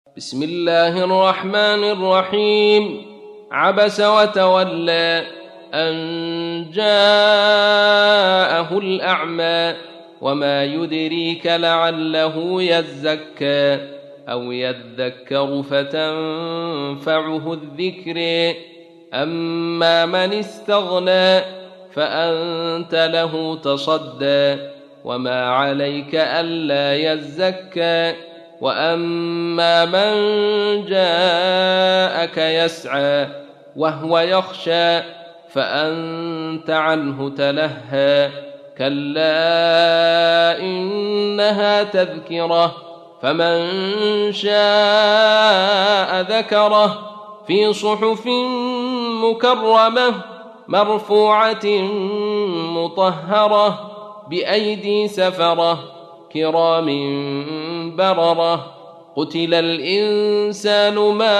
بسم الله الرحمن الرحيم. عبس وتولى أن جاءه الأعمى وما يدريك لعله يزكى أو يذكر فتنفعه الذكر. أما من استغنى فأنت له تصدى وما عليك ألا يزكى. وأما من جاءك يسعى وهو يخشى فأنت عنه تلهى. كلا إنها تذكرة فمن شاء ذكره في صحف مكرمة مرفوعة مطهرة بأيدي سفرة كرام بررة. قتل الإنسان ما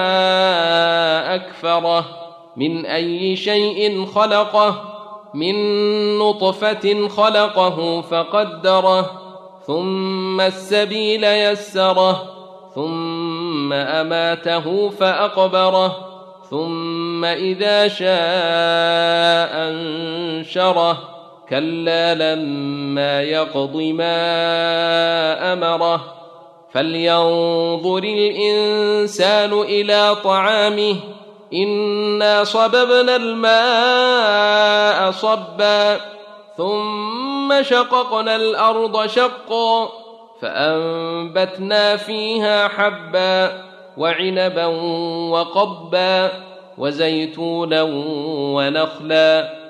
أكفره من أي شيء خلقه من نطفة خلقه فقدره ثم السبيل يسره ثم أماته فأقبره ثم إذا شاء أنشره. كلا لما يقض ما أمره. فلينظر الإنسان إلى طعامه إنا صببنا الماء صبا ثم شققنا الأرض شقا فأنبتنا فيها حبا وعنبا وقبا وزيتونا ونخلا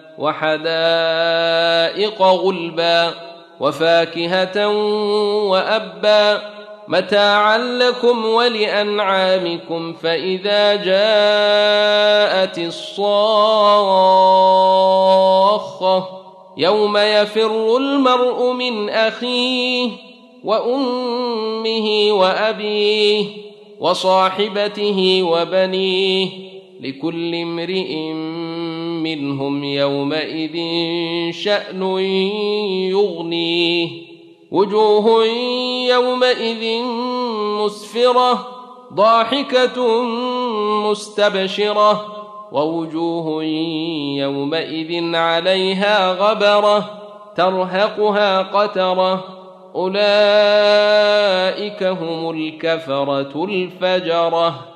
وحدائق غلبا وفاكهة وأبا متاعا لكم ولأنعامكم. فإذا جاءت الصاخة يوم يفر المرء من أخيه وأمه وأبيه وصاحبته وبنيه لكل امرئ منهم يومئذ شأن يغنيه. وجوه يومئذ مسفرة ضاحكة مستبشرة ووجوه يومئذ عليها غبرة ترهقها قترة. أولئك هم الكفرة الفجرة.